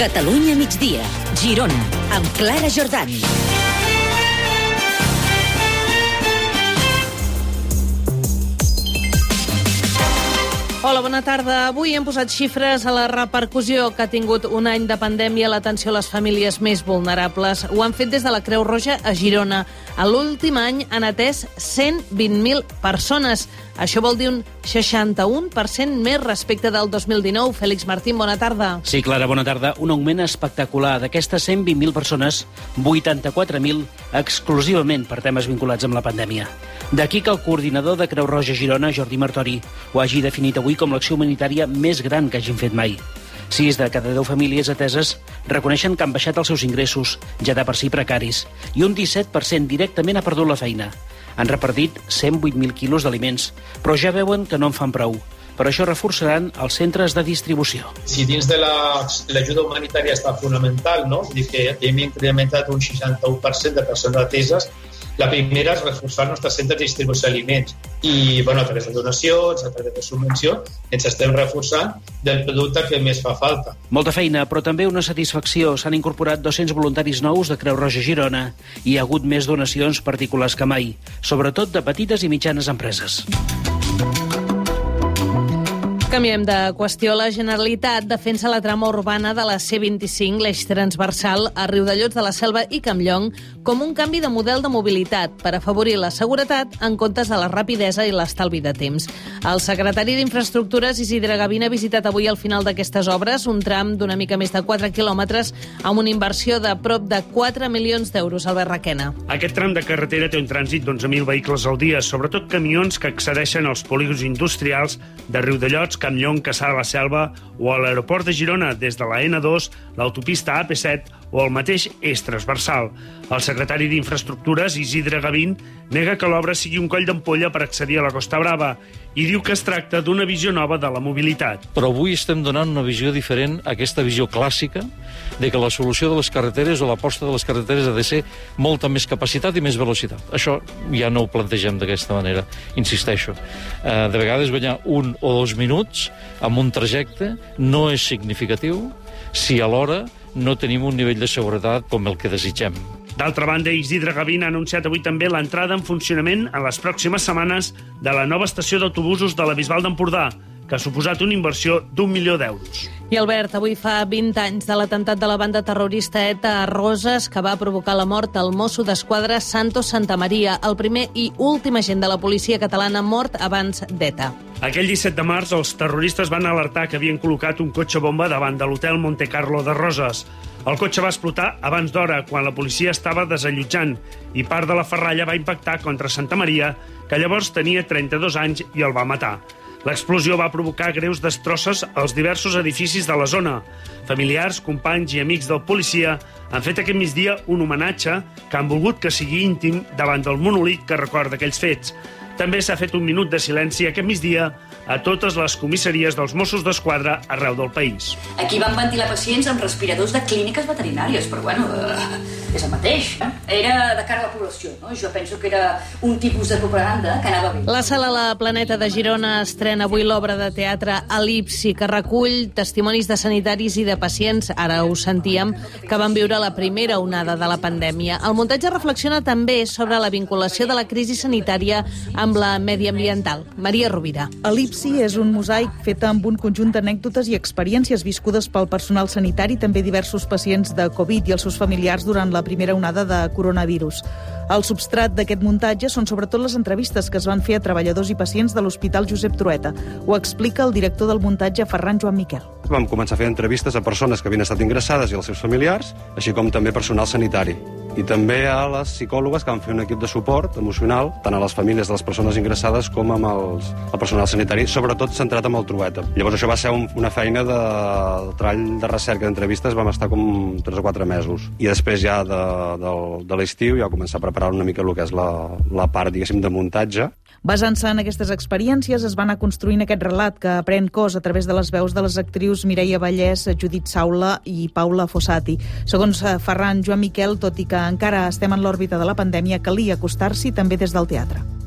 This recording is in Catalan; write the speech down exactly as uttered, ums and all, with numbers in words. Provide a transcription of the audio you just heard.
Catalunya migdia, Girona, amb Clara Jordan. Hola, bona tarda. Avui hem posat xifres a la repercussió que ha tingut un any de pandèmia a l'atenció a les famílies més vulnerables. Ho han fet des de la Creu Roja a Girona. A l'últim any han atès cent vint mil persones. Això vol dir un seixanta-u per cent més respecte del dos mil dinou. Fèlix Martín, bona tarda. Sí, Clara, bona tarda. Un augment espectacular. D'aquestes cent vint mil persones, vuitanta-quatre mil exclusivament per temes vinculats amb la pandèmia. D'aquí que el coordinador de Creu Roja Girona, Jordi Martori, ho hagi definit avui com l'acció humanitària més gran que hagin fet mai. Sis de cada deu famílies ateses reconeixen que han baixat els seus ingressos, ja de per si precaris, i un disset per cent directament ha perdut la feina. Han repartit cent vuit mil quilos d'aliments, però ja veuen que no en fan prou. Per això reforçaran els centres de distribució. Si dins de l'ajuda la, humanitària està fonamental, no? Vull dir que hem incrementat un seixanta-u per cent de persones ateses. La primera és reforçar els nostres centres de distribució d'aliments i, bueno, a través de donacions, a través de subvenció, ens estem reforçant del producte que més fa falta. Molta feina, però també una satisfacció. S'han incorporat dos-cents voluntaris nous de Creu Roja Girona i hi ha hagut més donacions particulars que mai, sobretot de petites i mitjanes empreses. Canviem de qüestió. La Generalitat defensa la trama urbana de la C vint-i-cinc, l'eix transversal a Riudellots de la Selva i Campllong, com un canvi de model de mobilitat per afavorir la seguretat en comptes de la rapidesa i l'estalvi de temps. El secretari d'Infraestructures, Isidre Gavín, ha visitat avui al final d'aquestes obres un tram d'una mica més de quatre quilòmetres amb una inversió de prop de quatre milions d'euros. Albert Requena. Aquest tram de carretera té un trànsit d'onze mil vehicles al dia, sobretot camions que accedeixen als polígons industrials de Riudellots, Campllong, Cassà de la Selva o a l'aeroport de Girona des de la ena dos, l'autopista A P set o el mateix eix transversal. El secretari d'Infraestructures, Isidre Gavín, nega que l'obra sigui un coll d'ampolla per accedir a la Costa Brava i diu que es tracta d'una visió nova de la mobilitat. Però avui estem donant una visió diferent a aquesta visió clàssica de que la solució de les carreteres o l'aposta de les carreteres ha de ser molta més capacitat i més velocitat. Això ja no ho plantegem d'aquesta manera, insisteixo. Eh, de vegades guanyar un o dos minuts amb un trajecte no és significatiu si alhora no tenim un nivell de seguretat com el que desitgem. D'altra banda, Isidre Gavín ha anunciat avui també l'entrada en funcionament en les pròximes setmanes de la nova estació d'autobusos de la Bisbal d'Empordà, que ha suposat una inversió d'un milió d'euros. I Albert, avui fa vint anys de l'atemptat de la banda terrorista ETA a Roses, que va provocar la mort al mosso d'esquadra Santos Santamaria, el primer i últim agent de la policia catalana mort abans d'ETA. Aquell disset de març, els terroristes van alertar que havien col·locat un cotxe bomba davant de l'hotel Monte Carlo de Roses. El cotxe va explotar abans d'hora, quan la policia estava desallotjant, i part de la ferralla va impactar contra Santamaria, que llavors tenia trenta-dos anys, i el va matar. L'explosió va provocar greus destrosses als diversos edificis de la zona. Familiars, companys i amics del policia han fet aquest migdia un homenatge que han volgut que sigui íntim davant del monolit que recorda aquells fets. També s'ha fet un minut de silenci aquest migdia a totes les comissaries dels Mossos d'Esquadra arreu del país. Aquí van ventilar pacients amb respiradors de clíniques veterinàries, però bueno, eh, és el mateix. Era de cara a la població, no? Jo penso que era un tipus de propaganda que anava bé. La Sala La Planeta de Girona estrena avui l'obra de teatre Elipsi, que recull testimonis de sanitaris i de pacients, ara ho sentíem, que van viure la primera onada de la pandèmia. El muntatge reflexiona també sobre la vinculació de la crisi sanitària amb la mediambiental. Maria Rovira. Elipsi és un mosaic fet amb un conjunt d'anècdotes i experiències viscudes pel personal sanitari, també diversos pacients de Covid i els seus familiars durant la primera onada de coronavirus. El substrat d'aquest muntatge són sobretot les entrevistes que es van fer a treballadors i pacients de l'Hospital Josep Trueta. Ho explica el director del muntatge, Ferran Joan Miquel. Vam començar a fer entrevistes a persones que havien estat ingressades i als seus familiars, així com també personal sanitari. I també a les psicòlogues que van fer un equip de suport emocional, tant a les famílies de les persones ingressades com amb els, el personal sanitari, sobretot centrat amb el Trueta. Llavors això va ser un, una feina de, de treball de recerca d'entrevistes, vam estar com tres o quatre mesos. I després ja de, de, de l'estiu ja començar a preparar una mica el que és la, la part, diguéssim, de muntatge. Basant-se en aquestes experiències, es va anar construint aquest relat que pren cos a través de les veus de les actrius Mireia Vallès, Judit Saula i Paula Fossati. Segons Ferran Joan Miquel, tot i que encara estem en l'òrbita de la pandèmia, calia acostar-s'hi també des del teatre.